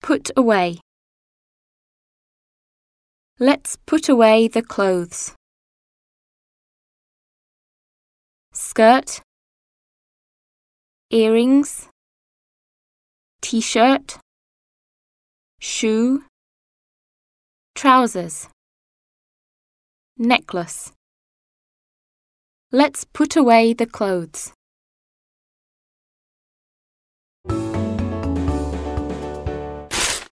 put away. Let's put away the clothes. Skirt, earrings, t-shirt, shoe, trousers, necklace. Let's put away the clothes.